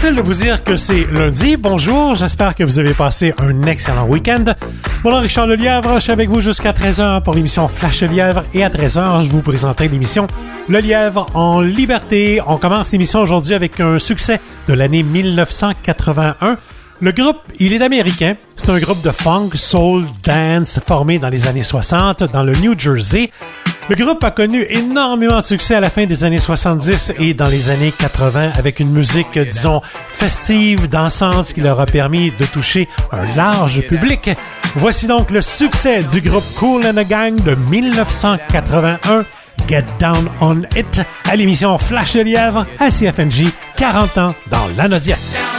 Facile de vous dire que c'est lundi. Bonjour, j'espère que vous avez passé un excellent week-end. Mon nom est Richard Lelièvre, je suis avec vous jusqu'à 13h pour l'émission Flash le Lièvre et à 13h, je vous présenterai l'émission Le Lièvre en liberté. On commence l'émission aujourd'hui avec un succès de l'année 1981. Le groupe, il est américain. C'est un groupe de funk, soul, dance formé dans les années 60 dans le New Jersey. Le groupe a connu énormément de succès à la fin des années 70 et dans les années 80 avec une musique, disons, festive, dansante, qui leur a permis de toucher un large public. Voici donc le succès du groupe Kool and the Gang de 1981, Get Down on It, à l'émission Flash le Lièvre à CFNJ, 40 ans dans l'Anodiac.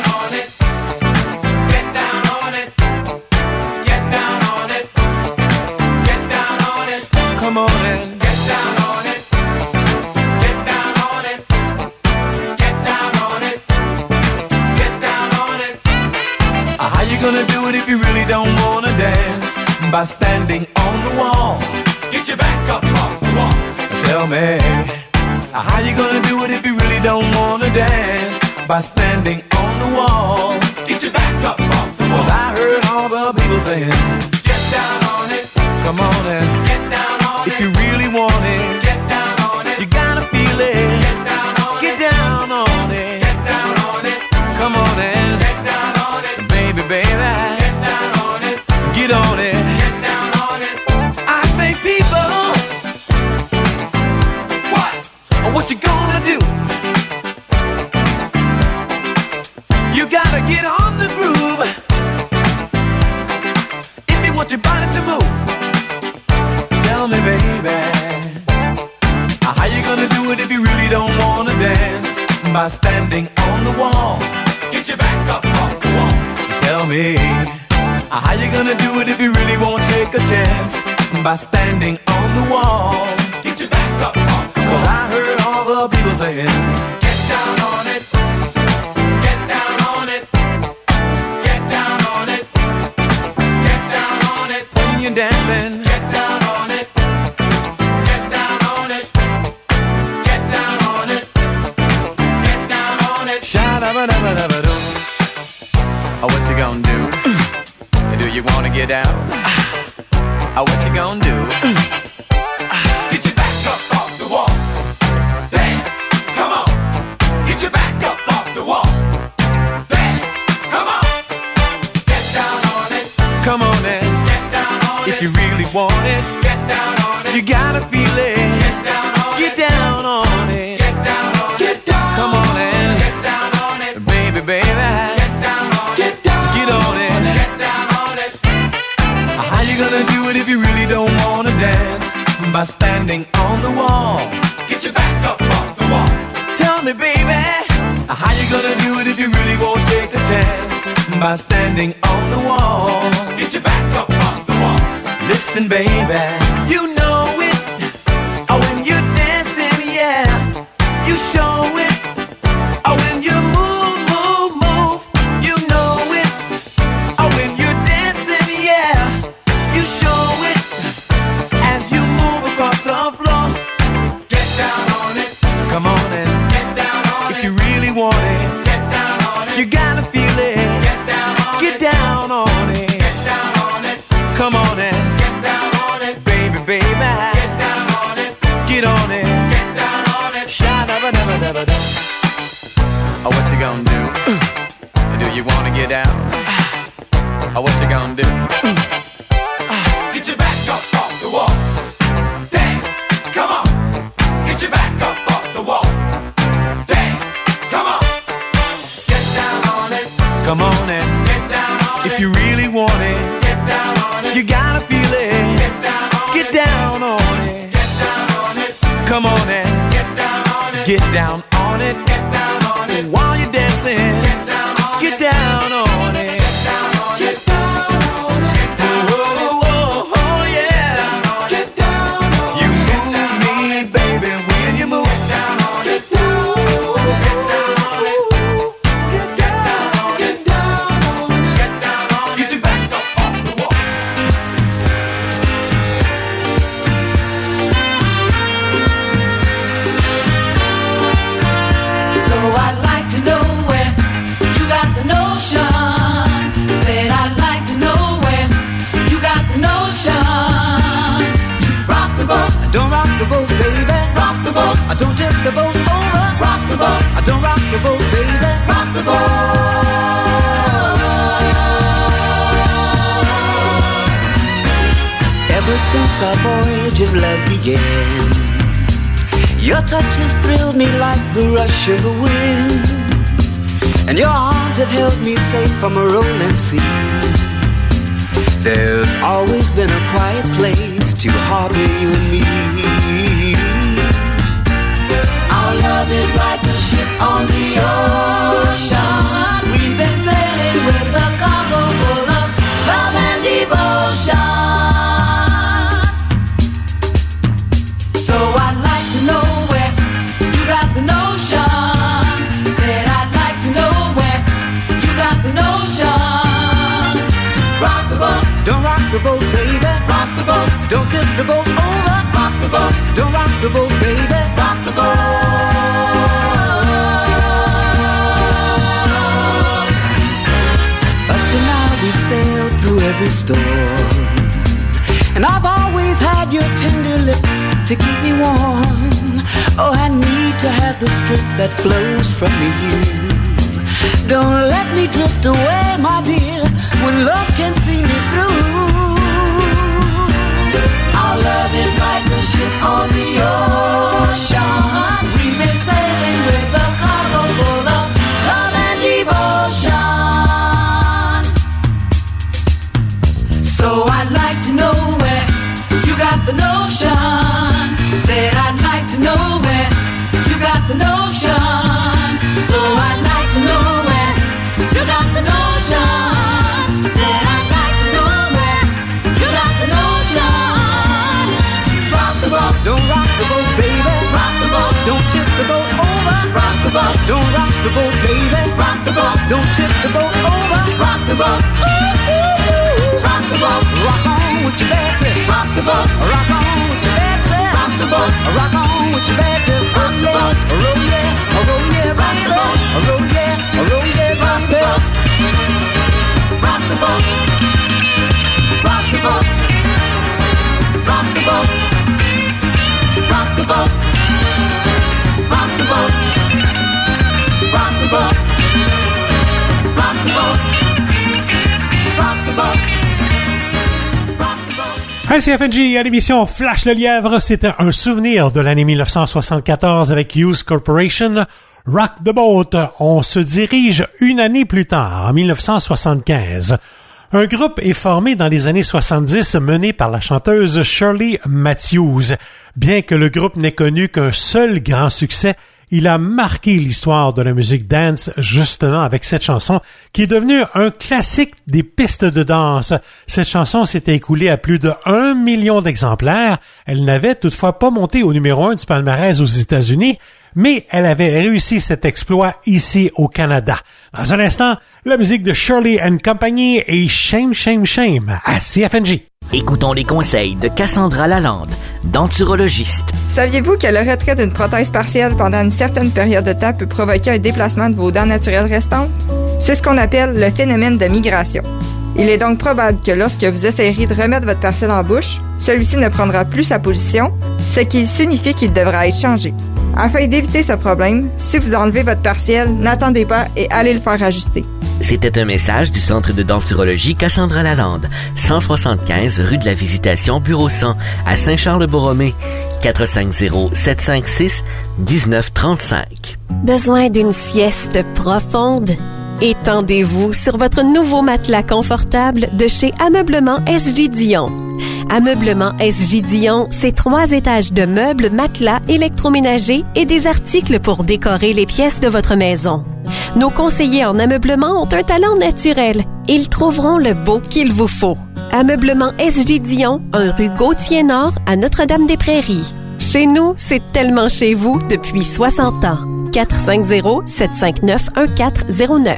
By standing on the wall, get your back up off the wall. Tell me, how you gonna do it if you really don't wanna dance? By standing on the wall, get your back up off the wall. 'Cause I heard all the people saying, get down on it. Come on and get down on it. If you really want it, get down on it. You gotta feel it. Get down on it. Get down on it. Get down on it. Come on and get down on it. Baby, baby, get down on it. Get on it. What you gonna do? You gotta get on the groove if you want your body to move. Tell me, baby, how you gonna do it if you really don't wanna dance? By standing on the wall, get your back up off the wall. Tell me, how you gonna do it if you really won't take a chance? By standing on the wall, get your back up off the wall. 'Cause I heard all the people saying, get down on it, get down on it, get down on it, get down on it. When you're dancing, get down on it, get down on it, get down on it, get down on it. Sha-da-ba-da-ba-da-ba-doo. Oh, what you gonna do? Do you wanna get down? Oh, what you gonna do? Get your back up off the wall. Dance, come on. Get your back up off the wall. Dance, come on. Get down on it. Come on and get down on it. If you really want it, get down on it. You gotta feel it. Get down on it. Get down on it. Get down on it. Get down. Come on and get down on it. Baby, baby. Get down on it. Get down. Get on it. Get down on it. How you gonna do it if you really don't wanna dance? By standing on the wall, get your back up off the wall. Tell me, baby, how you gonna do it if you really won't take a chance? By standing on the wall, get your back up off the wall. Listen, baby, you know it. Oh, when you're dancing, yeah, you show it. Oh, when you move, move, move, you know it. Oh, when you're dancing, yeah, you show it. As you move across the floor, get down on it. Come on and get down on it. If you really want it, get down on it. You gotta feel it. Get down on it. Get down on it. Get down on it. Come on and get down on it. Baby, baby, get down on it. Get on it. Get down on it. Sha-da-ba-da-ba-da-ba-da. Oh, what you gonna do? Do you wanna get down? Oh, what you gonna do? Get your back up off the wall. Dance, come on. Get your back up off the wall. Dance, come on. Get down on it. Come on and get down on it. If you really want it, get down on it. You gotta feel it. Get down on it. Get down on it. Get down on it. Come on and get down on it. Get down on it. Get down on it. While you're dancing, get down on it. Get down on it. Get down on it. Get down on it. Oh, oh, oh, yeah. Get down on it. You move me, baby, when you move. Get down on it. Get down on it. Get down on it. Get down on it. Get down on it. Get down on it. Get your back up off the wall. So I'd like to know where don't tip the boat over. Rock the boat. Don't rock the boat, baby. Rock the boat. Ever since our voyage of love began, your touch has thrilled me like the rush of the wind, and your arms have held me safe from a rolling sea. There's always been a quiet place to harbor you and me. Our love is like a ship on the ocean. We've been sailing with a cargo full of love and devotion. So I'd like to know where you got the notion. Said I'd like to know where you got the notion. Rock the boat, don't rock the boat, baby. Rock the boat, don't tip the boat over. Rock the boat, don't rock the boat, baby. Rock the boat. Up to now we sailed through every storm, and I've always had your tender lips to keep me warm. Oh, I need to have the strength that flows from you. Don't let me drift away, my dear, when love can see me through. Our love is like a ship on the ocean. We've been sailing with a cargo full of love and devotion. So I'd like to know where you got the notion. Said I'd like to know where you got the notion. So I'd like to know where you got the notion. Said I'd like to know where you got the notion. Rock the boat, don't rock the boat, baby. Rock the boat, don't tip the boat over. Rock the boat, don't rock the boat, baby. Rock the boat, don't tip the boat over. Rock the boat, ooh, ooh, ooh. Rock the boat, rock on with your Betsy. Rock the boat, rock on with your Betsy. Rock the boat, rock on with your Betsy. Rock the boat, roll yeah, roll yeah, rock the boat, roll yeah, roll yeah, rock the boat. Rock the boat, rock the boat, rock the boat, rock the boat, rock the boat, rock the boat, rock the boat, rock the boat. À CFNJ, à l'émission Flash le Lièvre, c'était un souvenir de l'année 1974 avec Hughes Corporation, Rock the Boat. On se dirige une année plus tard, en 1975. Un groupe est formé dans les années 70 mené par la chanteuse Shirley Matthews. Bien que le groupe n'ait connu qu'un seul grand succès, il a marqué l'histoire de la musique dance justement avec cette chanson qui est devenue un classique des pistes de danse. Cette chanson s'était écoulée à plus de 1 million d'exemplaires. Elle n'avait toutefois pas monté au numéro 1 du palmarès aux États-Unis, mais elle avait réussi cet exploit ici au Canada. Dans un instant, la musique de Shirley & Company et Shame, Shame, Shame à CFNJ. Écoutons les conseils de Cassandra Lalande, denturologiste. Saviez-vous que le retrait d'une prothèse partielle pendant une certaine période de temps peut provoquer un déplacement de vos dents naturelles restantes? C'est ce qu'on appelle le phénomène de migration. Il est donc probable que lorsque vous essayerez de remettre votre partiel en bouche, celui-ci ne prendra plus sa position, ce qui signifie qu'il devra être changé. Afin d'éviter ce problème, si vous enlevez votre partiel, n'attendez pas et allez le faire ajuster. C'était un message du Centre de denturologie Cassandra Lalande, 175 rue de la Visitation, bureau 100, à Saint-Charles-Borromée, 450-756-1935. Besoin d'une sieste profonde? Étendez-vous sur votre nouveau matelas confortable de chez Ameublement SJ Dion. Ameublement SJ Dion, c'est 3 étages de meubles, matelas, électroménagers et des articles pour décorer les pièces de votre maison. Nos conseillers en ameublement ont un talent naturel. Ils trouveront le beau qu'il vous faut. Ameublement SJ Dion, 1 rue Gauthier-Nord à Notre-Dame-des-Prairies. Chez nous, c'est tellement chez vous depuis 60 ans. 450-759-1409.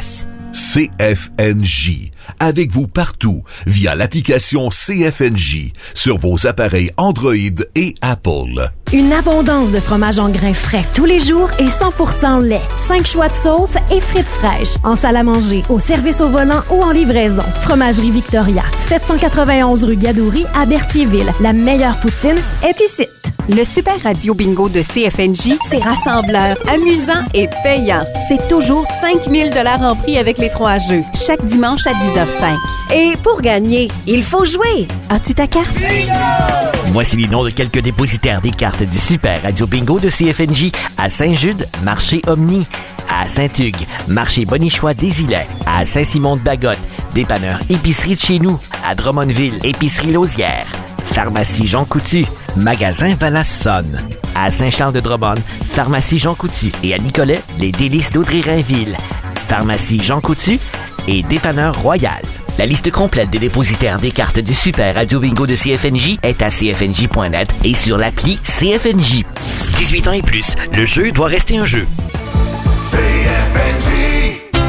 CFNJ. Avec vous partout via l'application CFNJ sur vos appareils Android et Apple. Une abondance de fromage en grains frais tous les jours et 100% lait. 5 choix de sauces et frites fraîches. En salle à manger, au service au volant ou en livraison. Fromagerie Victoria. 791 rue Gadouri à Berthierville. La meilleure poutine est ici. Le Super Radio Bingo de CFNJ, c'est rassembleur, amusant et payant. C'est toujours 5 000 $ en prix avec les 3 jeux, chaque dimanche à 10h05. Et pour gagner, il faut jouer. As-tu ta carte? Voici les noms de quelques dépositaires des cartes du Super Radio Bingo de CFNJ à Saint-Jude, Marché Omni, à Saint-Hugues, Marché Bonichois des Îlets, à Saint-Simon-de-Bagotte, dépanneur Épicerie de chez nous, à Drummondville, Épicerie Lausière, Pharmacie Jean Coutu, Magasin Valassonne, à Saint-Charles-de-Drummond, Pharmacie Jean Coutu et à Nicolet, les Délices d'Audrey-Rainville, Pharmacie Jean Coutu et Dépanneur Royal. La liste complète des dépositaires des cartes du Super Radio Bingo de CFNJ est à cfnj.net et sur l'appli CFNJ. 18 ans et plus, le jeu doit rester un jeu. CFNJ.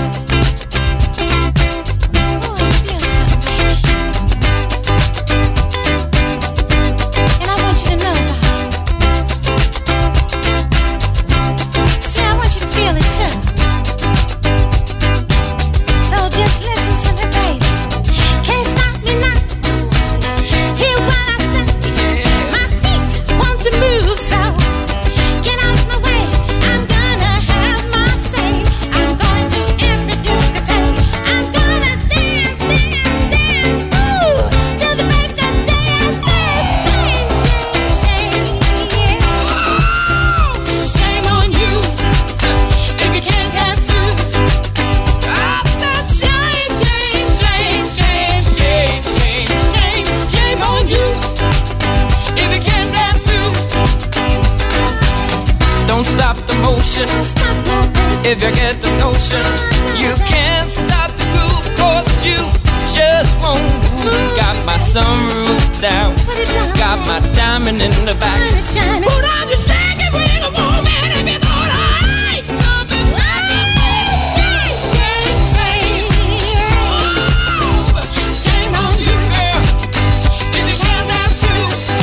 If you get the notion, you can't stop the groove, 'cause you just won't move. Got my sunroof down, got my diamond in the back. Put on your shaky ring of woman if you don't like coming back. Shame, shame, shame. Oh, shame on you, girl, if you can't dance too.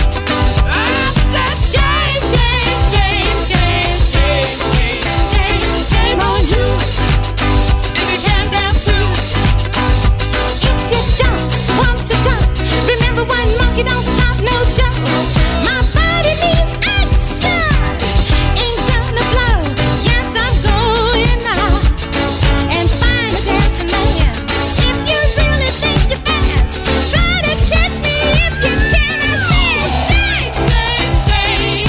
I said shame, shame, shame, shame, shame, shame. Shame on you, if you can't dance too. If you don't want to go, remember one monkey don't stop no show. My body needs action, ain't gonna blow. Yes, I'm going now and find a dancing man. If you really think you're fast, try to catch me if you can. Shame, shame, shame.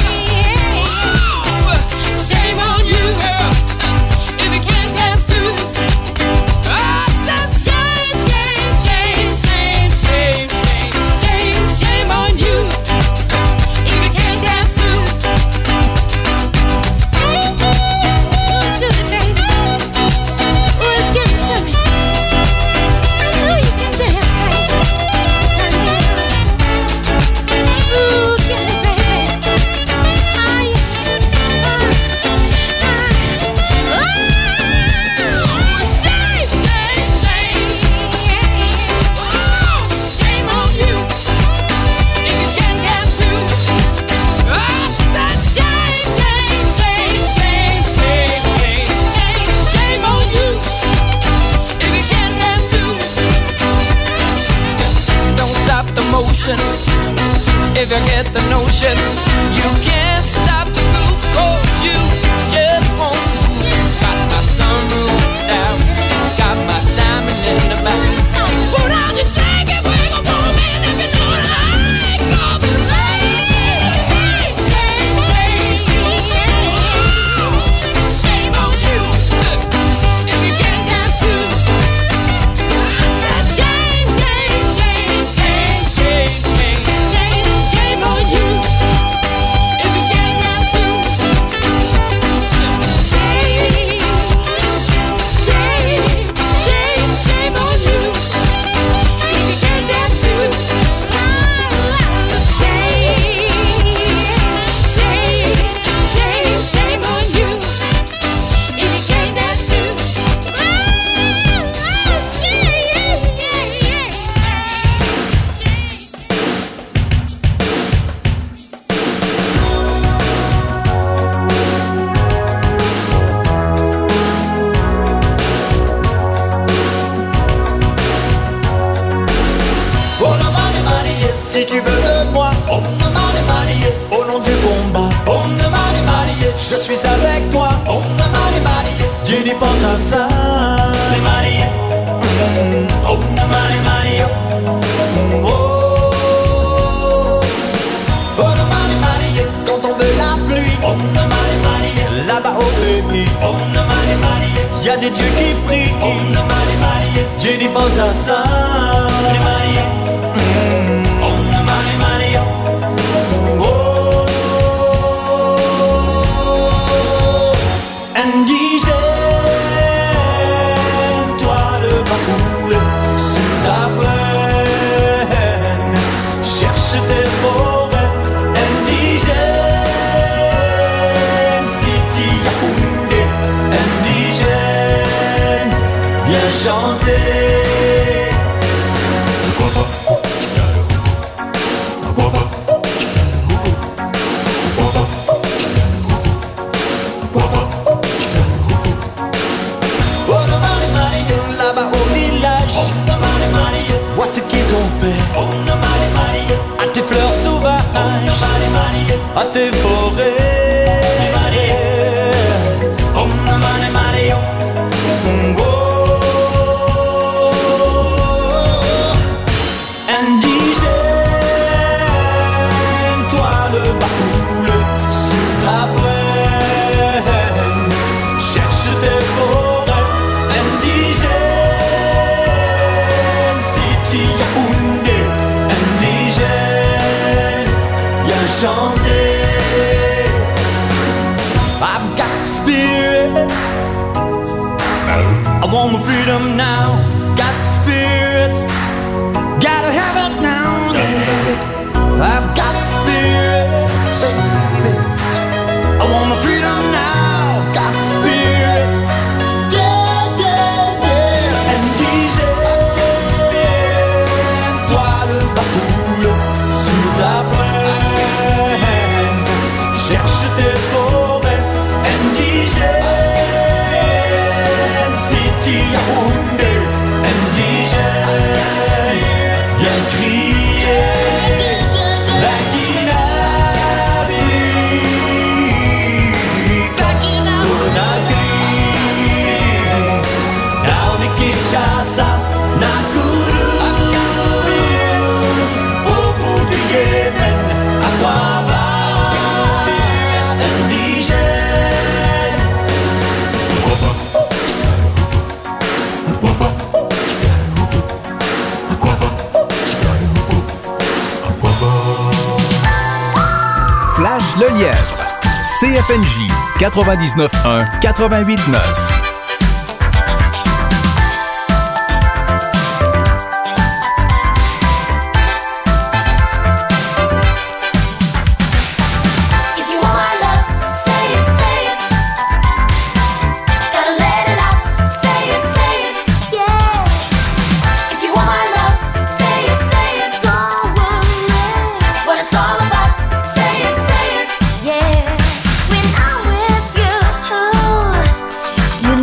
Oh, shame on you, girl, if you can't dance too. I said shame, shame, shame, shame, shame, shame, shame, shame on you, if you can't dance too. Do it, baby. Oh, it's getting to me. I know you can dance, baby. Ooh, get it, baby. Shame, shame, shame. Oh, shame on you, if you can't dance too. I said shame, shame, shame, shame, shame, shame, shame on you, if you can't dance too. Don't stop the motion, if you get the notion. You can't stop the groove, 'cause you just won't move. Got my sunroof down, got my diamond in the back. Put on your shaky wiggle woman if you don't like coming back. Shame, shame, shame. Shame on you, if you can't dance too. I said shame, shame, shame, shame, shame, shame, shame on you, if you can't dance too. Shame, shame, shame, shame on you, if you can't dance too. Shame, shame, shame, shame on you, if you can't dance too. Oh no money, money, yes, si tu veux de moi. Oh no money, money, yes, au nom du bon Oh, mani mani, je suis avec toi. Oh, mani mani, Dieu n'y pense à ça. Les mani, oh, mani mani, oh. Oh, mani mani, quand on veut la pluie. Oh, mani mani, là-bas au pays. Oh, mani mani, y a des dieux qui prient. Oh, mani mani, Dieu n'y pense à ça. Les mani, oh, mani mani, oh. Indigène, toi le parcours sur ta plaine, cherche tes forêts. Indigène, City Yaoundé. Indigène, viens chanter. Là-bas au village, vois ce qu'ils ont fait à tes fleurs sauvages, à tes forêts. Indigène, toi le baoul sur ta plaine, cherche tes forêts. Indigène, City Yaoundé. Indigène, viens chanter. I've got spirit, I want my freedom now. Got spirit, gotta have it now. I've got spirit, I want my freedom now. Got spirit, yeah, yeah, yeah. Indigène, spirit, toi le baoul sur la plaine, cherche tes forêts. Indigène, City Yaoundé. Indigène, viens crier la Guinabie, Conakry, down in Kinshasa, Nakuru, au bout du Yémen, à Guaba. Indigène, Flash le lièvre. CFNJ 99.1 88.9. If you want my love, say it, gotta let it out, say it, yeah. If you want my love, say it, don't worry what it's all about, say it, yeah. When I'm with you,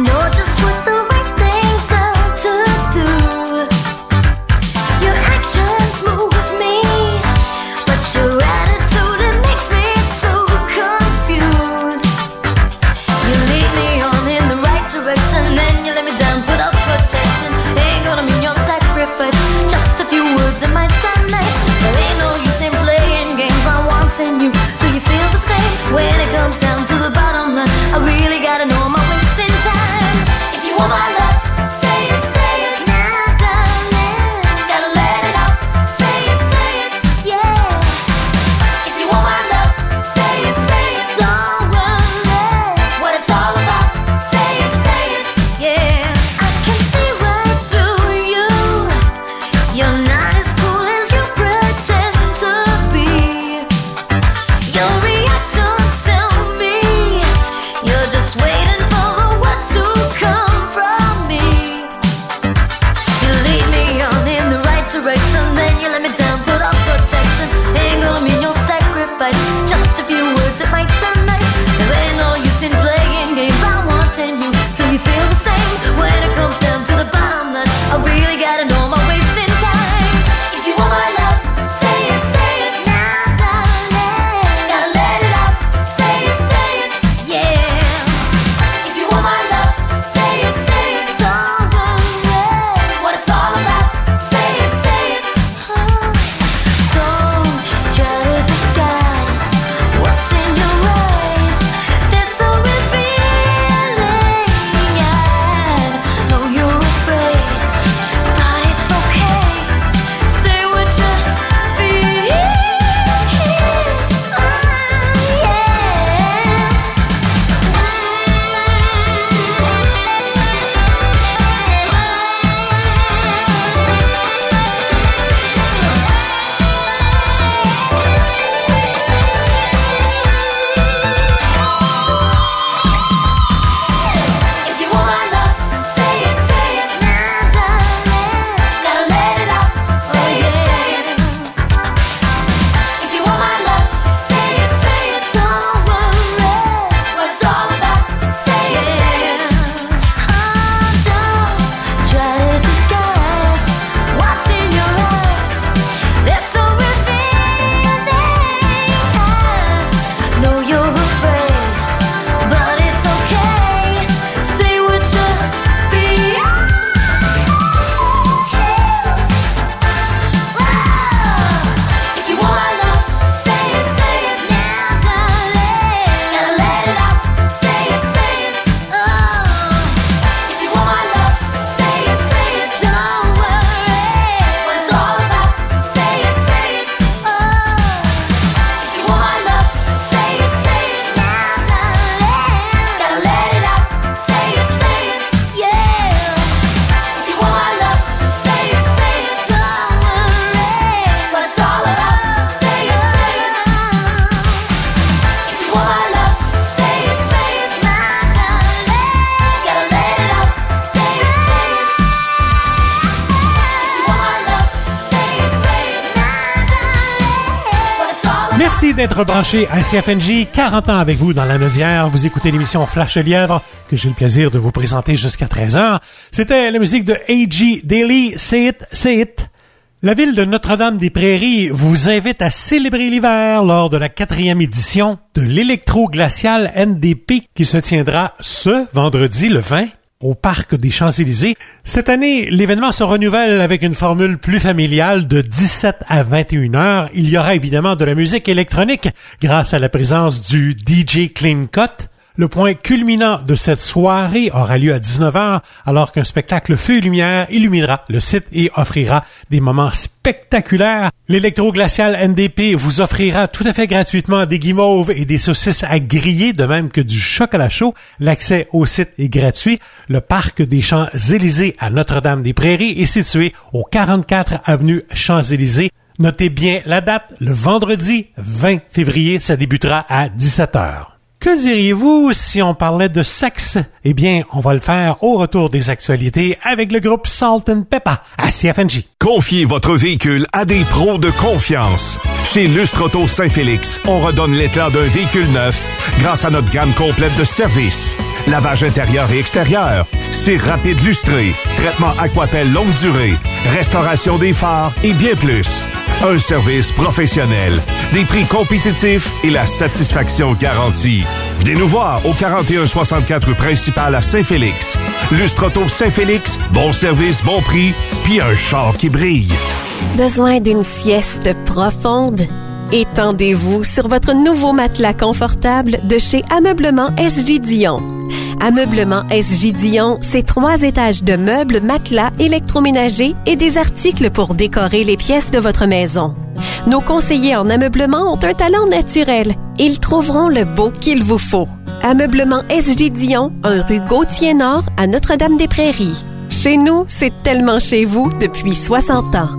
Merci d'être branché à CFNJ, 40 ans avec vous dans la Naudière. Vous écoutez l'émission Flash Lièvre, que j'ai le plaisir de vous présenter jusqu'à 13h. C'était la musique de A.G. Daily, Say It, Say It. La ville de Notre-Dame-des-Prairies vous invite à célébrer l'hiver lors de la 4e édition de l'électro-glacial NDP qui se tiendra ce vendredi le 20 au Parc des Champs-Élysées. Cette année, l'événement se renouvelle avec une formule plus familiale de 17 à 21 heures. Il y aura évidemment de la musique électronique grâce à la présence du DJ Clean Cut. Le point culminant de cette soirée aura lieu à 19h, alors qu'un spectacle feu et lumière illuminera le site et offrira des moments spectaculaires. L'électro-glacial NDP vous offrira tout à fait gratuitement des guimauves et des saucisses à griller, de même que du chocolat chaud. L'accès au site est gratuit. Le Parc des Champs-Élysées à Notre-Dame-des-Prairies est situé au 44 avenue Champs-Élysées. Notez bien la date, le vendredi 20 février, ça débutera à 17h. Que diriez-vous si on parlait de sexe? Eh bien, on va le faire au retour des actualités avec le groupe Salt & Pepper à CFNJ. Confiez votre véhicule à des pros de confiance. Chez Lustre Auto Saint-Félix, on redonne l'éclat d'un véhicule neuf grâce à notre gamme complète de services. Lavage intérieur et extérieur, cire rapide lustré, traitement Aquapel longue durée, restauration des phares et bien plus. Un service professionnel, des prix compétitifs et la satisfaction garantie. Venez nous voir au 4164 rue principale à Saint-Félix. Lustre Auto Saint-Félix, bon service, bon prix, puis un char qui brille. Besoin d'une sieste profonde? Étendez-vous sur votre nouveau matelas confortable de chez Ameublement SJ Dion. Ameublement SJ Dion, c'est 3 étages de meubles, matelas, électroménagers et des articles pour décorer les pièces de votre maison. Nos conseillers en ameublement ont un talent naturel. Ils trouveront le beau qu'il vous faut. Ameublement SJ Dion, 1 rue Gauthier-Nord à Notre-Dame-des-Prairies. Chez nous, c'est tellement chez vous depuis 60 ans.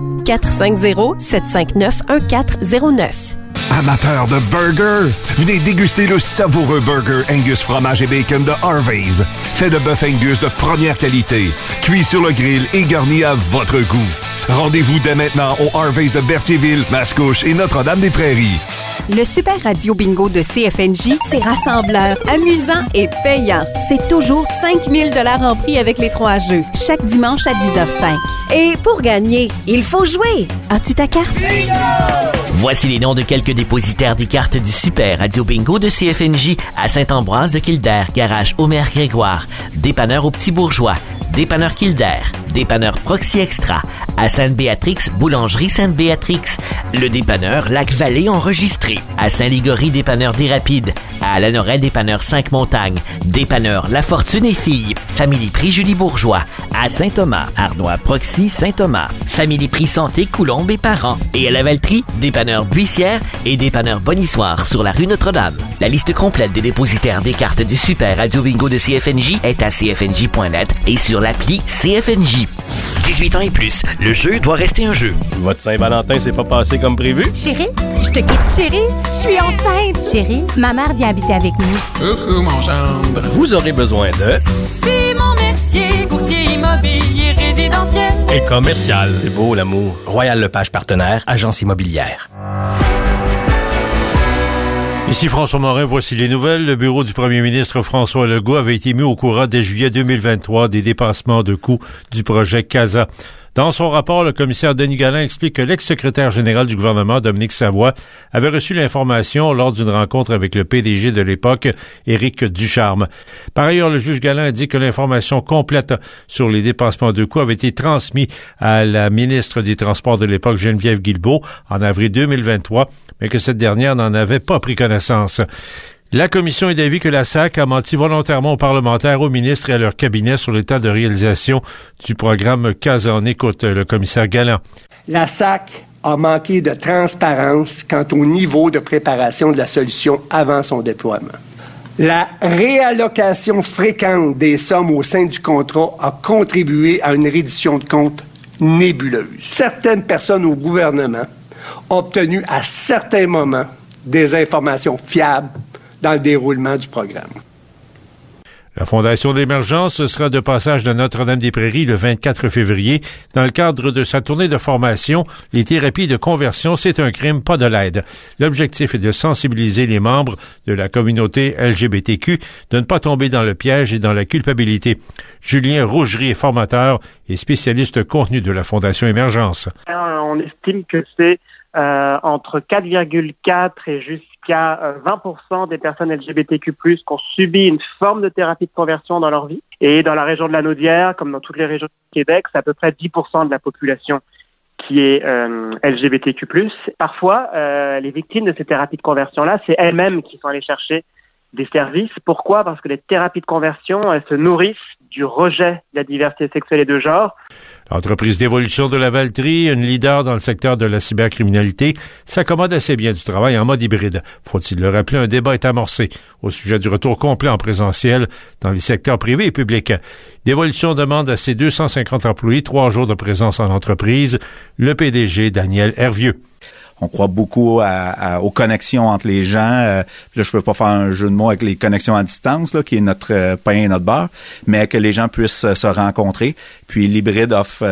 450-759-1409. Amateurs de burgers, venez déguster le savoureux burger Angus fromage et bacon de Harvey's. Fait de bœuf Angus de première qualité, cuit sur le grill et garni à votre goût. Rendez-vous dès maintenant au Harvey's de Berthierville, Mascouche et Notre-Dame-des-Prairies. Le Super Radio Bingo de CFNJ, c'est rassembleur, amusant et payant. C'est toujours 5 000 $ en prix avec les 3 jeux, chaque dimanche à 10h05. Et pour gagner, il faut jouer. As-tu ta carte? Voici les noms de quelques dépositaires des cartes du Super Radio Bingo de CFNJ à Saint-Ambroise de Kildare, Garage Omer Grégoire, Dépanneur au Petit Bourgeois, Dépanneur Kildare, Dépanneur Proxy Extra, à Sainte-Béatrix, Boulangerie Sainte-Béatrix, le Dépanneur Lac-Vallée enregistré, à Saint-Ligory, Dépanneur des Rapides, à Lanorelle, Dépanneur 5 Montagnes, Dépanneur La Fortune et Filles, Family Prix Julie Bourgeois, à Saint-Thomas, Arnois Proxy Saint-Thomas, Family Prix Santé Coulombe et Parents, et à la Valtrie, Dépanneur Buissière et Dépanneur Bonissoire sur la rue Notre-Dame. La liste complète des dépositaires des cartes du Super Radio Bingo de CFNJ est à cfnj.net et sur l'appli CFNJ. 18 ans et plus, le jeu doit rester un jeu. Votre Saint-Valentin s'est pas passé comme prévu? Chérie, je te quitte. Chérie, je suis enceinte. Chérie, ma mère vient habiter avec nous. Coucou, mon gendre. Vous aurez besoin de... Simon Mercier, courtier immobilier résidentiel et commercial. C'est beau, l'amour. Royal Lepage Partenaire, agence immobilière. Ici François Morin, voici les nouvelles. Le bureau du premier ministre François Legault avait été mis au courant dès juillet 2023 des dépassements de coûts du projet CASA. Dans son rapport, le commissaire Denis Galland explique que l'ex-secrétaire général du gouvernement, Dominique Savoie, avait reçu l'information lors d'une rencontre avec le PDG de l'époque, Éric Ducharme. Par ailleurs, le juge Galland a dit que l'information complète sur les dépassements de coûts avait été transmise à la ministre des Transports de l'époque, Geneviève Guilbeault, en avril 2023, mais que cette dernière n'en avait pas pris connaissance. La commission est d'avis que la SAC a menti volontairement aux parlementaires, aux ministres et à leur cabinet sur l'état de réalisation du programme CASA. On écoute le commissaire Galland. La SAC a manqué de transparence quant au niveau de préparation de la solution avant son déploiement. La réallocation fréquente des sommes au sein du contrat a contribué à une reddition de comptes nébuleuse. Certaines personnes au gouvernement ont obtenu à certains moments des informations fiables dans le déroulement du programme. La Fondation d'Émergence sera de passage à Notre-Dame-des-Prairies le 24 février dans le cadre de sa tournée de formation « Les thérapies de conversion, c'est un crime, pas de l'aide ». L'objectif est de sensibiliser les membres de la communauté LGBTQ de ne pas tomber dans le piège et dans la culpabilité. Julien Rougerie est formateur et spécialiste contenu de la Fondation Émergence. On estime que c'est entre 4,4 et jusqu'à 20% des personnes LGBTQ+, qui ont subi une forme de thérapie de conversion dans leur vie. Et dans la région de la Naudière, comme dans toutes les régions du Québec, c'est à peu près 10% de la population qui est LGBTQ+. Parfois, les victimes de ces thérapies de conversion-là, c'est elles-mêmes qui sont allées chercher des services. Pourquoi? Parce que les thérapies de conversion, elles se nourrissent du rejet de la diversité sexuelle et de genre. L'entreprise d'évolution de la Valtrie, une leader dans le secteur de la cybercriminalité, s'accommode assez bien du travail en mode hybride. Faut-il le rappeler, un débat est amorcé au sujet du retour complet en présentiel dans les secteurs privés et publics. D'évolution demande à ses 250 employés 3 jours de présence en entreprise. Le PDG, Daniel Hervieux. On croit beaucoup aux connexions entre les gens. Là, je veux pas faire un jeu de mots avec les connexions à distance, là, qui est notre pain et notre beurre, mais que les gens puissent se rencontrer. Puis l'hybride offre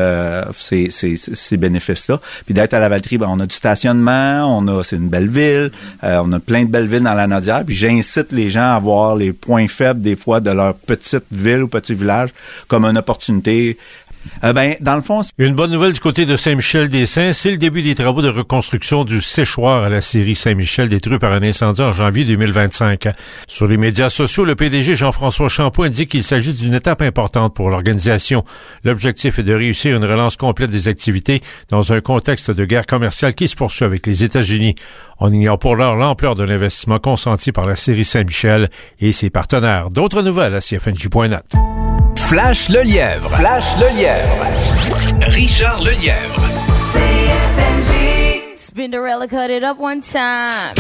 ces bénéfices-là. Puis d'être à la Valtrie, on a du stationnement, c'est une belle ville, on a plein de belles villes dans la Naudière. Puis j'incite les gens à voir les points faibles des fois de leur petite ville ou petit village comme une opportunité. Dans le fond, une bonne nouvelle du côté de Saint-Michel-des-Saints, c'est le début des travaux de reconstruction du séchoir à la scierie Saint-Michel détruit par un incendie en janvier 2025. Sur les médias sociaux, le PDG Jean-François Champoux indique qu'il s'agit d'une étape importante pour l'organisation. L'objectif est de réussir une relance complète des activités dans un contexte de guerre commerciale qui se poursuit avec les États-Unis. On ignore pour l'heure l'ampleur de l'investissement consenti par la scierie Saint-Michel et ses partenaires. D'autres nouvelles à CFNJ.net. Flash le Lièvre. Flash le Lièvre. Richard Lelièvre. CFNJ. Spinderella cut it up one time.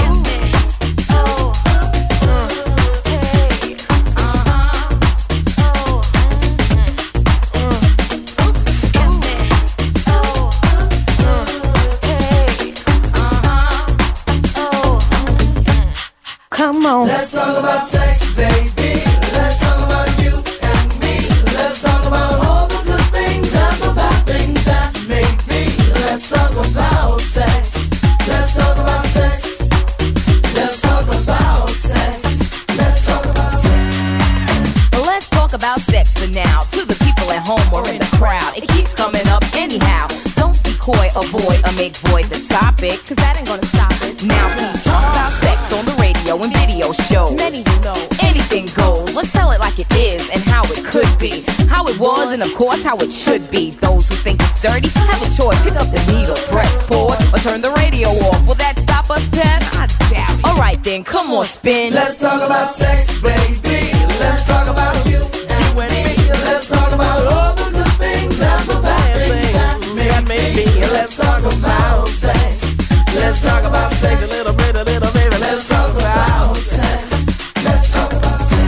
Come on. Let's talk about sex, baby. Let's talk about you and me. Let's talk about all the good things and the bad things that make me. Let's talk about sex. Let's talk about sex. Let's talk about sex. Let's talk about sex. Let's talk about sex for now. To the people at home or in the crowd, it keeps coming up anyhow. Don't be coy, avoid, or make void the topic, cause that ain't gonna stop it. Now please talk about sex on the radio and video shows. Many will know anything goes. Let's tell it like it is and how it could be, how it was and of course how it should be. Those who think it's dirty have a choice. Pick up the needle, press pause, or turn the radio off. Will that stop us, Pep? I doubt it. Alright then, come on, spin. Let's talk about sex, baby. Let's talk about you and me. Let's talk about all the good things and the bad things that make me. Let's talk about sex. Let's talk about sex. A little bit, baby. Let's talk about sex. Let's talk about sex.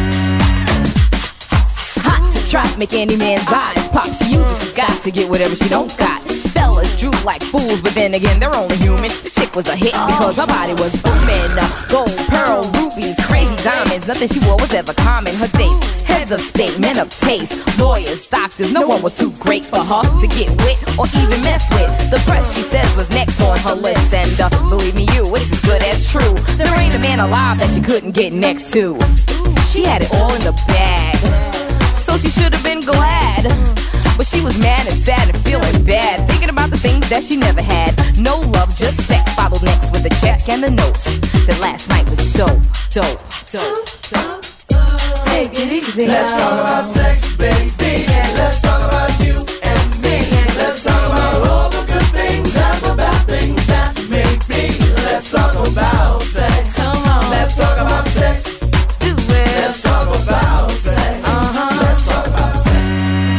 Hot to trap, make any man's eyes pop. She uses, she got to get whatever she don't got. Fellas droop like fools, but then again, they're only human. The chick was a hit because her body was booming. Gold, pearl, rubies, crazy diamonds. Nothing she wore was ever common. Her dates, heads of state, men of taste, lawyers, doctors. No one was too great for her to get with or even mess with. The press, she says, was next on her list. And believe me, it's as good as true. There ain't a man alive that she couldn't get next to. She had it all in the bag, so she should have been glad. But she was mad and sad and feeling bad, thinking about the things that she never had. No love, just sex, followed next with a check and a note that last night was dope. Take it easy. Let's talk about sex, baby. Let's talk about you and me. Let's talk about all the good things and the bad things that make me. Let's talk about sex. Come on. Let's talk about sex. Do it. Let's talk about sex. Let's talk about sex.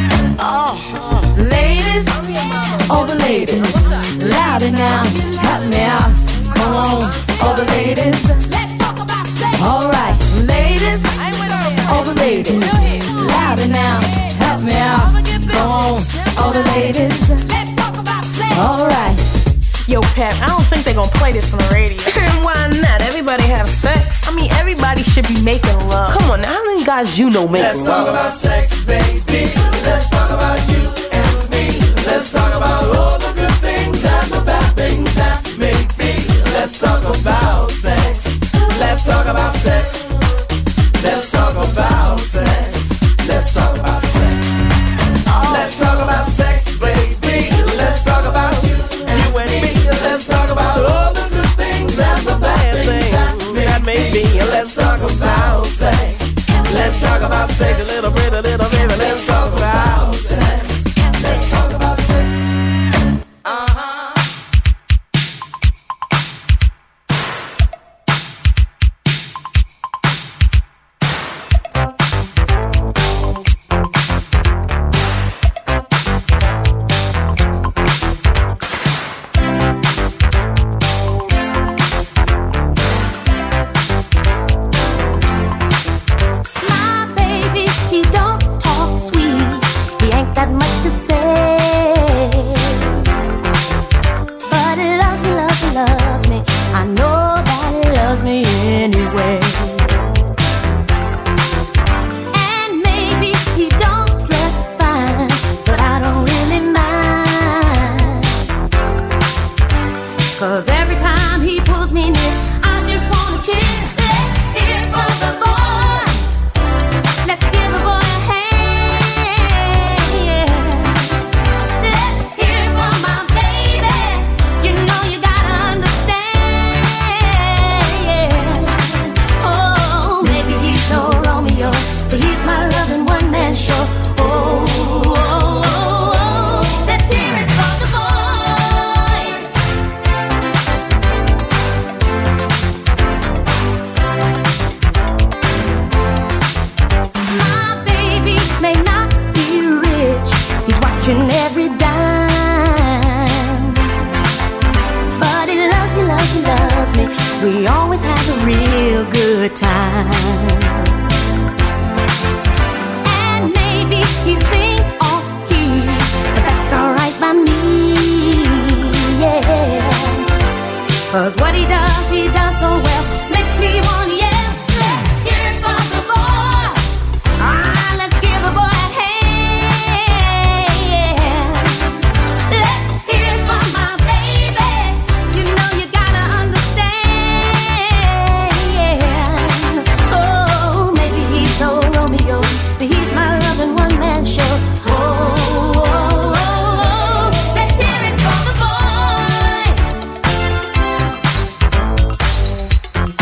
Ladies, all the ladies, louder now, help me out. Come on, all the ladies. Let's talk about sex. All right, ladies, all the ladies, louder now, help me out. Come on, all the ladies. Let's talk about sex. All right. Yo, Pep, I don't think they're gonna play this on the radio. Why not? Everybody have sex. I mean, everybody should be making love. Come on, now, how many guys you know make Let's love? talk about sex, baby. Let's talk about you and me. Let's talk about all the good things and the bad things that make me. Let's talk about sex. Let's talk about sex. Let's talk about sex. Let's talk about sex. Let's talk about sex, baby. Let's talk about you and me. Let's talk about all the good things and the bad things that make me. Let's talk about sex. Let's talk about sex. A little bit, baby. Let's talk about sex. Let's talk about sex. My baby, he don't talk sweet. He ain't got much to say. But he loves me, loves me, loves me. I know that he loves me anyway. And maybe he don't dress fine, but I don't really mind. 'Cause every time he pulls me near, I just wanna cheer. Let's hear it for the boy. Let's give the boy a hand, yeah. Let's hear it for my baby. You know you gotta understand, yeah. Oh, maybe he's no Romeo, but he's my loving one-man show. Oh, oh, oh, oh. Let's hear it for the boy. My baby may not be rich, he's watching every dime. But he loves me, loves me, loves me. We always have a real good time. And maybe he sings off key, but that's alright by me, yeah. 'Cause what he does so well, makes me wanna yell. Let's hear it for the boy. Let's give the boy a hand, yeah. Let's hear it for my baby. You know you gotta understand, yeah. Oh, maybe he's no Romeo, but he's my loving one-man show. Oh, oh, oh, oh. Let's hear it for the boy.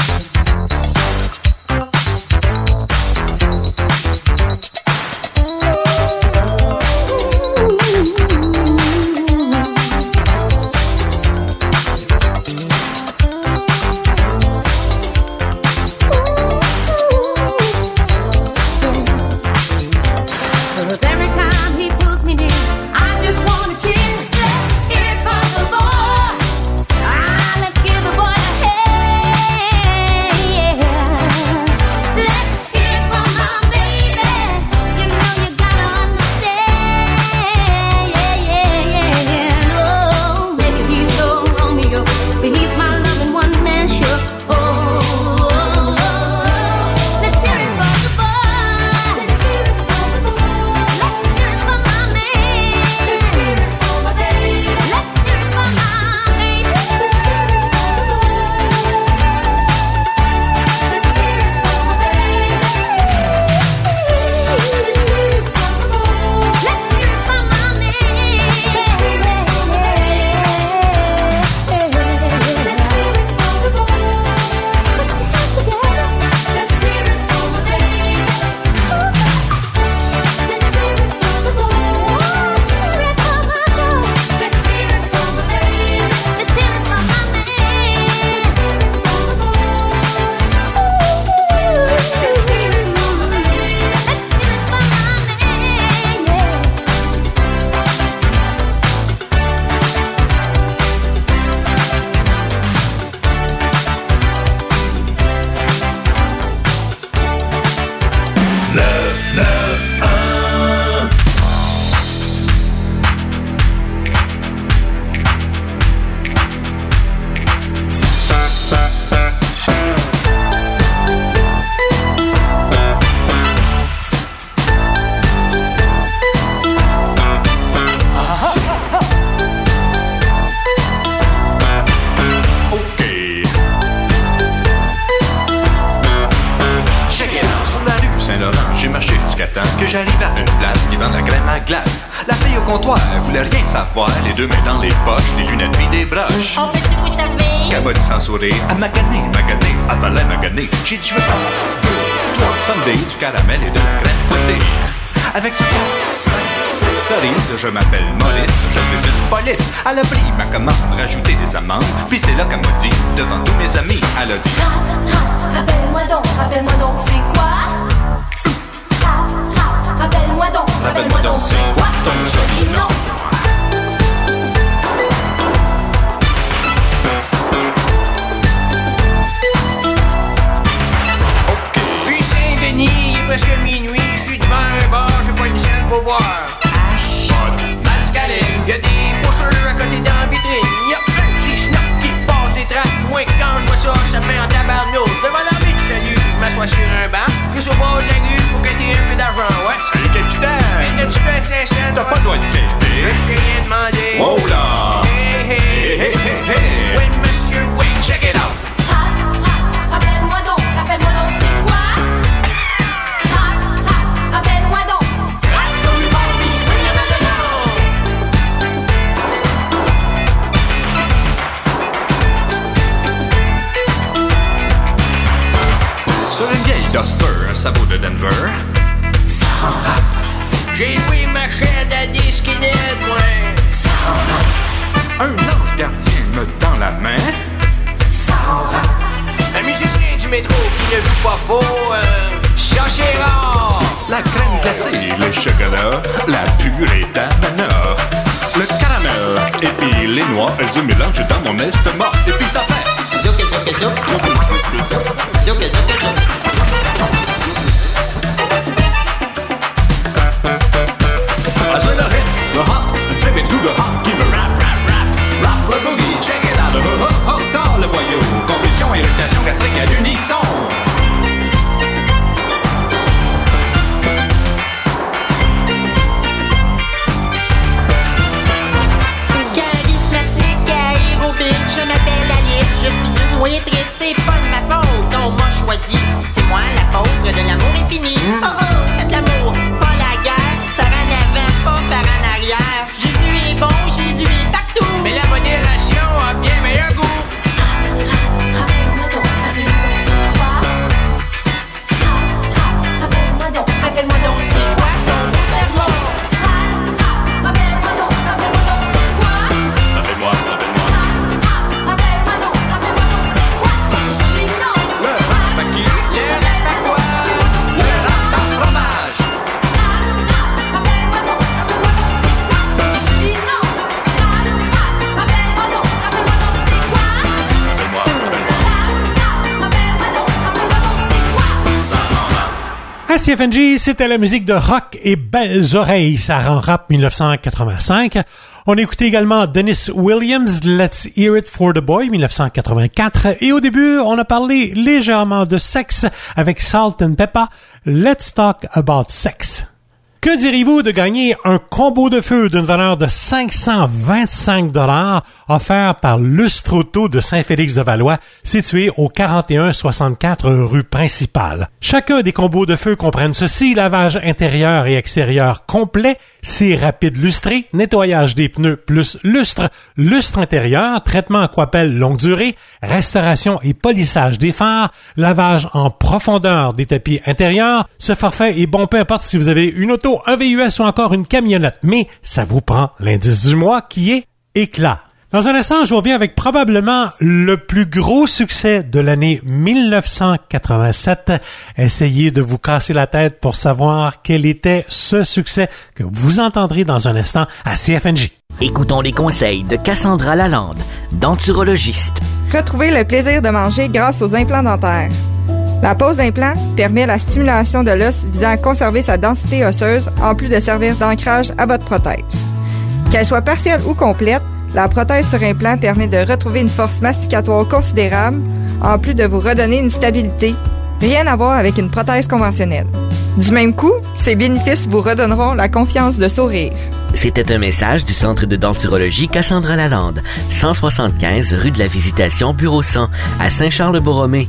j'arrive à une place qui vend de la crème à glace. La fille au comptoir voulait rien savoir, les deux mains dans les poches, les lunettes et des broches. On peut-tu vous servir? Cabot sans sourire, à maganer, avaler, maganer. J'ai dit je veux pas 2, 3 sundaes, du caramel et de la crème fouettée. Avec ce 4, 5, 6 cerises, je m'appelle Maurice, je suis une police. Elle a pris ma commande, rajouté des amandes, puis c'est là qu'elle m'a dit, devant tous mes amis, elle a dit Rappelle-moi donc, c'est quoi? Rappelle-moi donc, c'est quoi ton joli nom? Puis Saint-Denis, il est presque minuit, je suis devant un bar, j'ai pas une scène pour boire. Mascaline, y'a des pousseurs à côté dans la vitrine, y'a un qui schnapp, qui passe des trappes. Moi quand je vois ça, ça fait en tabarnouche. Devant l'armée du salut, je m'assois sur un banc, juste au bord de la rue pour quitter un peu d'argent, ouais. Salut capitaine! Mais tu fais de 500, t'as pas le droit de quitter. Je t'ai rien demandé. Oh là! Hey, hey, hey, hey, hey. Oui monsieur, oui, check it out. Rappelle-moi donc, c'est quoi? Rappelle-moi donc. Quand je parle, puis je swing Sur une vieille Duster, un sabot de Denver. Ça en rap. J'ai loué ma chaîne à des skinheads, moi. Ça en rap. Un ange gardien me tend la main. Ça en rap. Un musicien du métro qui ne joue pas faux, cherchez rare. La crème glacée, le chocolat, la purée d'ananas. Le caramel et puis les noix, elles se mélangent dans mon estomac. Et puis ça fait zouk, zouk, zouk. Zouk, zouk, zouk. I said the hip, the hop, tripping to the hop, keep it rap, rap, rap, rap the boogie, check it out, dans le boyau, convulsion, irritation gastrique à l'unisson. Charismatique, aérobique, je m'appelle Alice, je suis une waitress, c'est pas de ma faute, on m'a choisi, c'est moi la pauvre de l'amour infini. Oh oh, faites l'amour, pas la guerre, par en avant, pas par en arrière. Jésus est bon, Jésus est partout. Mais la modération a bien meilleur goût. Rappelle-moi donc, c'est quoi ton cerveau? Rappelle-moi donc, c'est quoi? Rappelle-moi. Rappelle-moi donc, c'est quoi ton joli nom? Le rap à qui? Le rap à quoi? Le rap à fromage. Rappelle-moi donc, c'est quoi ton joli nom? Rappelle-moi donc, c'est quoi? Rappelle-moi. Rappelle-moi donc, c'est quoi? À CFNJ, c'était la musique de Rock et Belles Oreilles, ça rend rap 1985. On écoutait également Dennis Williams, Let's Hear It for the Boy, 1984. Et au début, on a parlé légèrement de sexe avec Salt and Pepper, Let's Talk About Sex. Que direz-vous de gagner un combo de feu d'une valeur de 525 $ offert par Lustre Auto de Saint-Félix-de-Valois, situé au 4164 rue Principale? Chacun des combos de feu comprennent ceci: lavage intérieur et extérieur complet, scie rapide lustrée, nettoyage des pneus plus lustre, lustre intérieur, traitement aquapelle longue durée, restauration et polissage des phares, lavage en profondeur des tapis intérieurs. Ce forfait est bon peu importe si vous avez une auto, un VUS ou encore une camionnette, mais ça vous prend l'indice du mois qui est éclat. Dans un instant, je vous reviens avec probablement le plus gros succès de l'année 1987. Essayez de vous casser la tête pour savoir quel était ce succès que vous entendrez dans un instant à CFNJ. Écoutons les conseils de Cassandra Lalande, denturologiste. Retrouvez le plaisir de manger grâce aux implants dentaires. La pose d'implant permet la stimulation de l'os visant à conserver sa densité osseuse en plus de servir d'ancrage à votre prothèse. Qu'elle soit partielle ou complète, la prothèse sur implant permet de retrouver une force masticatoire considérable en plus de vous redonner une stabilité. Rien à voir avec une prothèse conventionnelle. Du même coup, ces bénéfices vous redonneront la confiance de sourire. C'était un message du Centre de denturologie Cassandra Lalande, 175 rue de la Visitation, bureau 100, à Saint-Charles-Borromée,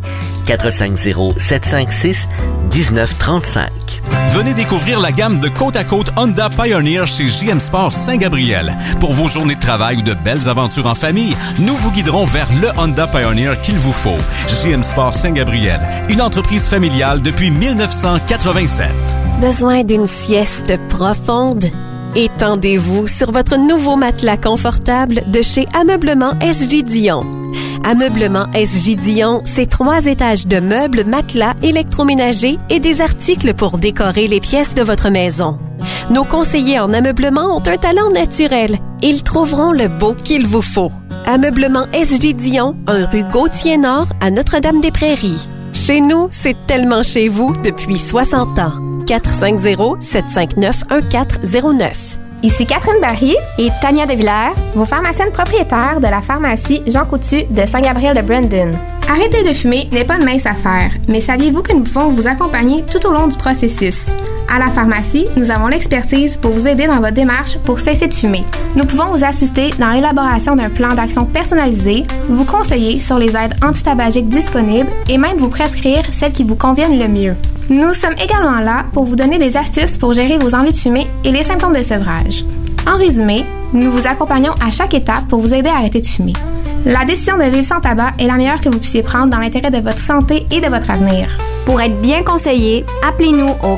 450-756-1935. Venez découvrir la gamme de côte à côte Honda Pioneer chez JM Sport Saint-Gabriel. Pour vos journées de travail ou de belles aventures en famille, nous vous guiderons vers le Honda Pioneer qu'il vous faut. JM Sport Saint-Gabriel, une entreprise familiale depuis 1987. Besoin d'une sieste profonde? Étendez-vous sur votre nouveau matelas confortable de chez Ameublement SJ Dion. Ameublement SJ Dion, c'est 3 étages de meubles, matelas, électroménagers et des articles pour décorer les pièces de votre maison. Nos conseillers en ameublement ont un talent naturel. Ils trouveront le beau qu'il vous faut. Ameublement SJ Dion, 1 rue Gauthier-Nord à Notre-Dame-des-Prairies. Chez nous, c'est tellement chez vous depuis 60 ans. 450-759-1409. Ici Catherine Barry et Tania Devillers, vos pharmaciennes propriétaires de la pharmacie Jean Coutu de Saint-Gabriel de Brandon. Arrêter de fumer n'est pas une mince affaire, mais saviez-vous que nous pouvons vous accompagner tout au long du processus? À la pharmacie, nous avons l'expertise pour vous aider dans votre démarche pour cesser de fumer. Nous pouvons vous assister dans l'élaboration d'un plan d'action personnalisé, vous conseiller sur les aides antitabagiques disponibles et même vous prescrire celles qui vous conviennent le mieux. Nous sommes également là pour vous donner des astuces pour gérer vos envies de fumer et les symptômes de sevrage. En résumé, nous vous accompagnons à chaque étape pour vous aider à arrêter de fumer. La décision de vivre sans tabac est la meilleure que vous puissiez prendre dans l'intérêt de votre santé et de votre avenir. Pour être bien conseillé, appelez-nous au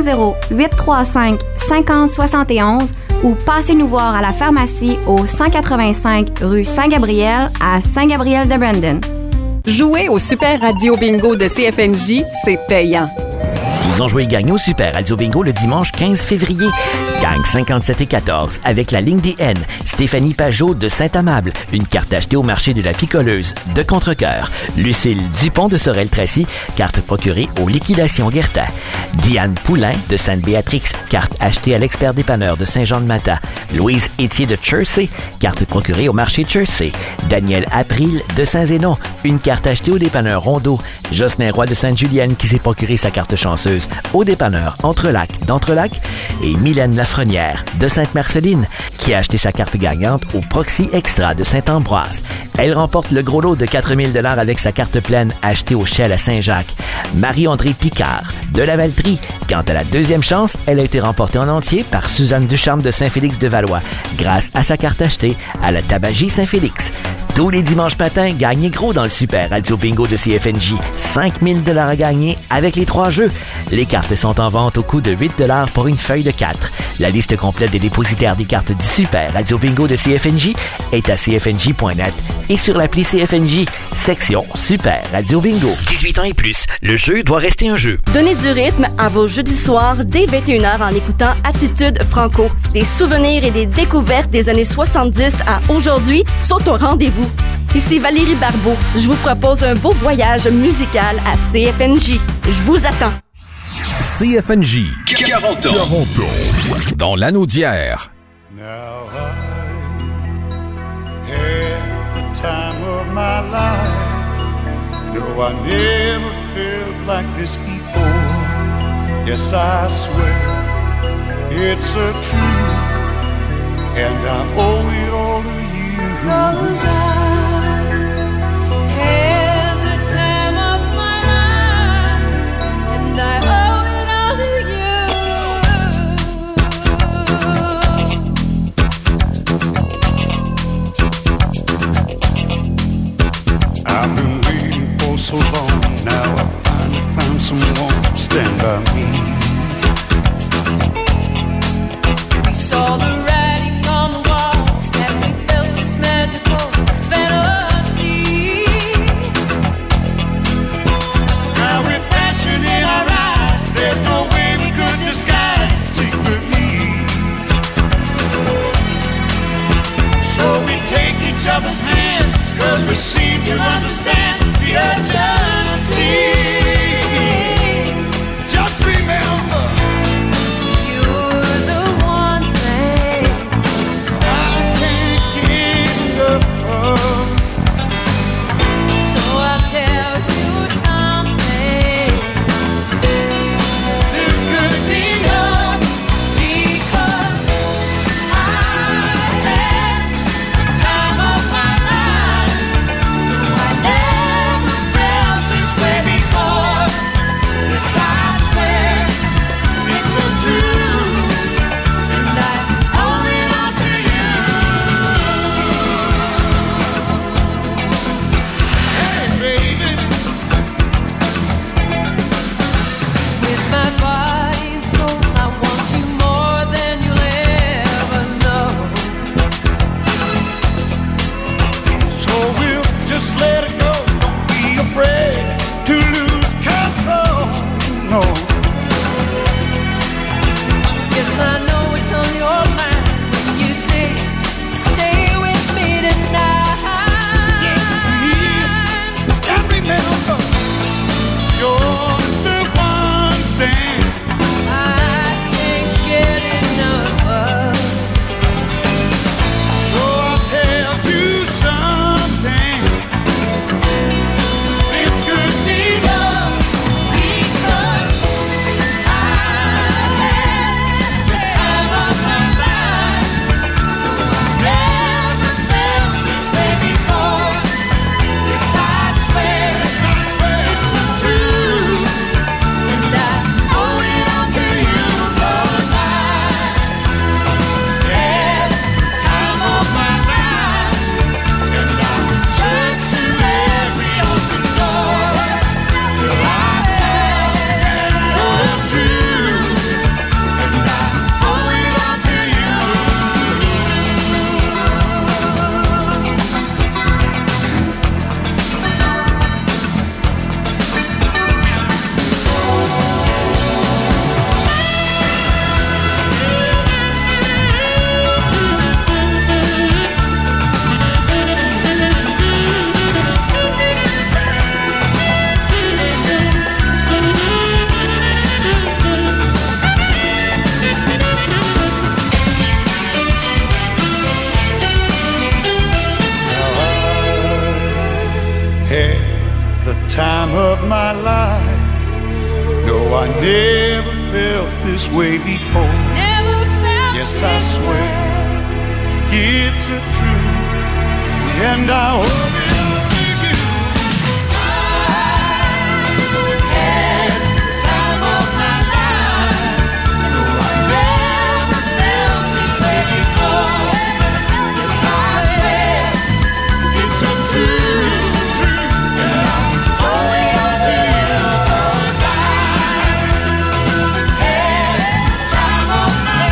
450-835-5071 ou passez nous voir à la pharmacie au 185 rue Saint-Gabriel à Saint-Gabriel-de-Brandon. Jouer au Super Radio Bingo de CFNJ, c'est payant. Ils ont joué gagnant au Super Radio Bingo le dimanche 15 février. Gang 57 et 14 avec la ligne des N. Stéphanie Pajot de Saint-Amable. Une carte achetée au marché de la Picoleuse de Contrecoeur. Lucille Dupont de Sorel-Tracy. Carte procurée aux liquidations Guertin. Diane Poulain de Sainte-Béatrix. Carte achetée à l'expert dépanneur de Saint-Jean-de-Mata. Louise Étier de Chersey. Carte procurée au marché Chersey. Daniel April de Saint-Zénon. Une carte achetée au dépanneur Rondeau. Jocelyn Roy de Sainte-Julienne qui s'est procuré sa carte chanceuse au dépanneur Entrelac d'Entrelac. Et Mylène Lafrenière de Sainte-Marceline qui a acheté sa carte gagnante au Proxy Extra de Saint-Ambroise. Elle remporte le gros lot de 4 000 $ avec sa carte pleine achetée au Shell à Saint-Jacques. Marie-André Picard de la Valtrie. Quant à la deuxième chance, elle a été remportée en entier par Suzanne Ducharme de Saint-Félix-de-Valois grâce à sa carte achetée à la Tabagie Saint-Félix. Tous les dimanches matins, gagnez gros dans le Super Radio Bingo de CFNJ. 5 000 $ à gagner avec les 3 jeux. Les cartes sont en vente au coût de 8 $ pour une feuille de 4. La liste complète des dépositaires des cartes du Super Radio Bingo de CFNJ est à cfnj.net et sur l'appli CFNJ, section Super Radio Bingo. 18 ans et plus, le jeu doit rester un jeu. Donnez du rythme à vos jeudis soirs dès 21h en écoutant Attitude Franco. Des souvenirs et des découvertes des années 70 à aujourd'hui sont au rendez-vous. Ici Valérie Barbeau. Je vous propose un beau voyage musical à CFNJ. Je vous attends. CFNJ. 40 ans. Dans l'anneau d'hier. Now I had the time of my life. No, I never felt like this before. Yes, I swear it's a truth, and I owe it all to you. 'Cause I had the time of my life, and I owe it all to you. I've been waiting for so long. Now I finally found someone to stand by me. We saw the writing on the wall as we felt this magical fantasy. Now with passion in our eyes, there's no way we could disguise it secretly. So we take each other's hand, 'cause we seem to understand the urgency. Just remember, you're the one thing know. Yes, I know it's on your mind. You say, stay with me tonight. Stay with me and remember, you're the one thing I can't get enough of. So I'll tell you something. This could be love because I had the time of my life. Never felt this way before. Yes, I swear it's the truth. And I owe it all to you 'cause I had the time of my life. And I searched to every open door till I found the truth. And I owe it all to you. Had the time of my life. No, I never felt this way before. Never felt Yes, I swear it's the truth, and I owe it all to you. Had the time of my life. No, I never felt this way before. Yes, I swear it's the truth, and I owe it all to you 'cause I had the time of my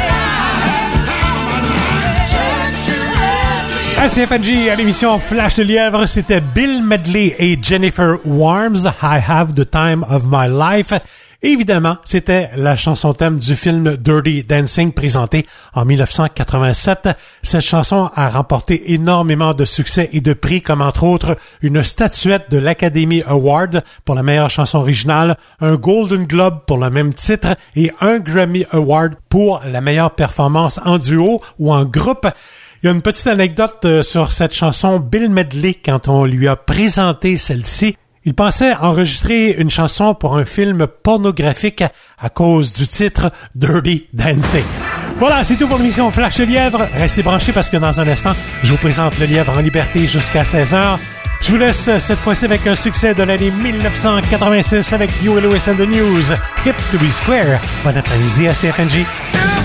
life. À CFNJ, à l'émission Flash de Lièvre, c'était Bill Medley et Jennifer Warnes, I Have the Time of My Life. Évidemment, c'était la chanson thème du film Dirty Dancing présenté en 1987. Cette chanson a remporté énormément de succès et de prix, comme entre autres une statuette de l'Academy Award pour la meilleure chanson originale, un Golden Globe pour le même titre et un Grammy Award pour la meilleure performance en duo ou en groupe. Il y a une petite anecdote sur cette chanson. Bill Medley, quand on lui a présenté celle-ci, il pensait enregistrer une chanson pour un film pornographique à cause du titre Dirty Dancing. Voilà, c'est tout pour l'émission Flash de Lièvre. Restez branchés parce que dans un instant, je vous présente le Lièvre en liberté jusqu'à 16h. Je vous laisse cette fois-ci avec un succès de l'année 1986 avec Huey Lewis and the News, Hip to be Square. Bon après-midi à CFNJ.